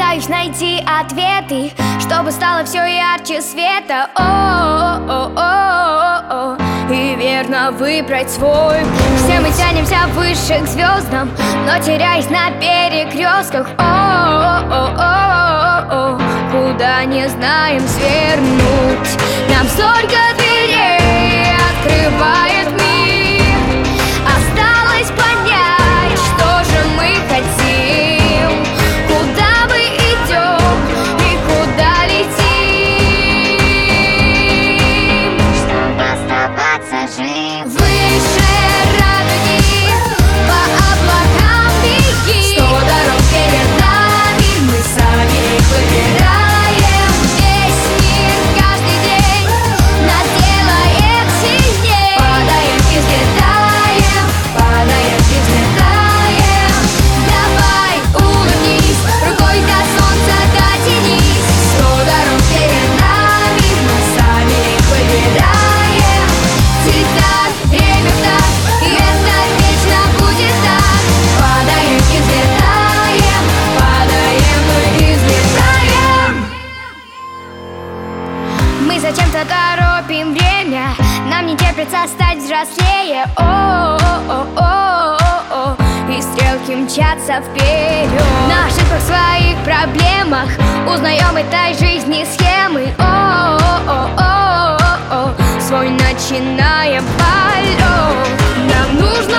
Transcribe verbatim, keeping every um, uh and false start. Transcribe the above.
Пытаюсь найти ответы, чтобы стало все ярче света. О-о-о-о-о-о. И верно выбрать свой путь. Все мы тянемся выше к звездам, но теряясь на перекрестках. О-о-о-о-о-о. Куда не знаем свернуть. Нам столько дверей открывает мир. Осталось понять, что же мы хотим, куда мы идем и куда летим, чтобы оставаться жив. выше радуги, по облакам беги. Сто дорог перед нами, мы сами их выбираем. Весь мир каждый день нас делает сильней. Падаем и взлетаем, падаем и взлетаем. Давай улыбнись, рукой до солнца дотянись. Сто дорог перед нами, мы сами их выбираем. Цвета, время так, и это вечно будет так. Падаем и взлетаем, падаем и взлетаем. Мы зачем-то торопим время, нам не терпится стать взрослее. О-о-о-о-о-о. И стрелки мчатся вперед. На ошибках, своих проблемах узнаем этой жизни схемы. О-о-о-о-о-о. Свой начинаем полет. Нам нужно